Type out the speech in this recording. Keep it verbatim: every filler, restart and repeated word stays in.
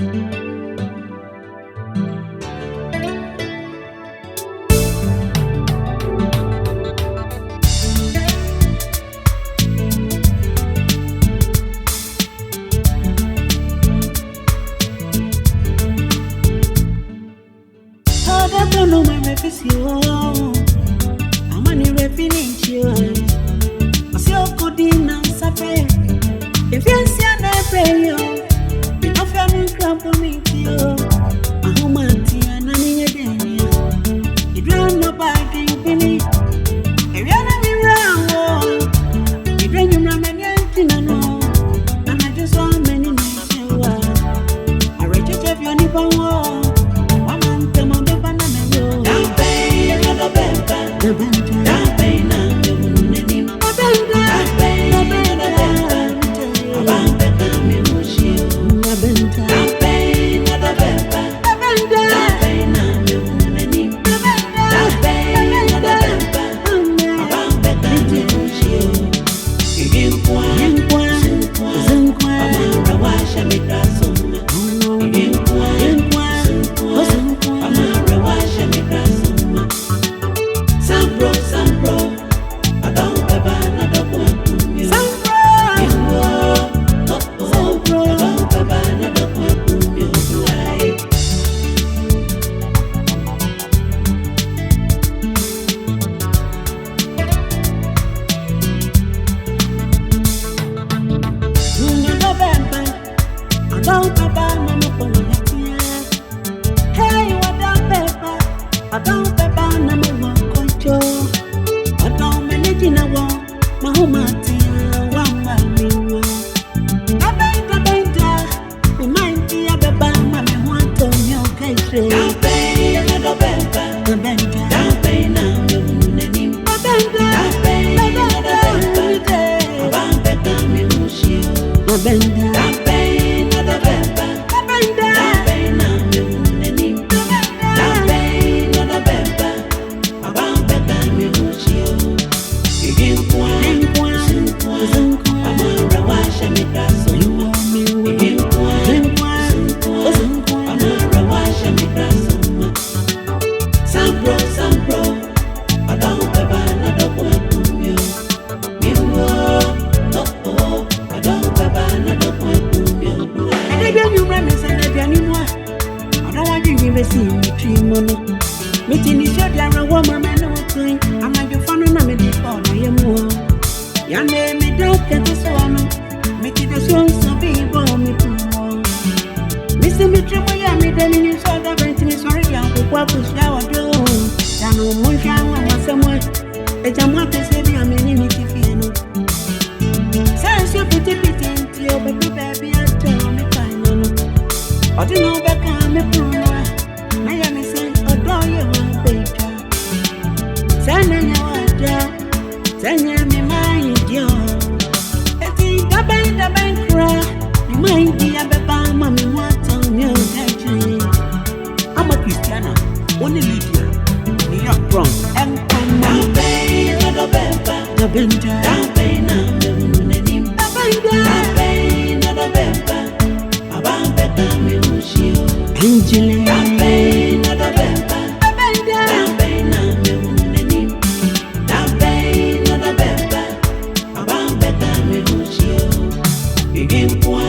No, my refuse you. I'm on your finish you. I see you good in and suffer. If you see an pray you, you don't feel me club for me to you. My home auntie and I need a day. You don't know about the finish. If you're not me round, you bring your man and I know. And I just want many nights you are. I reach it if you're nippon wall. Begin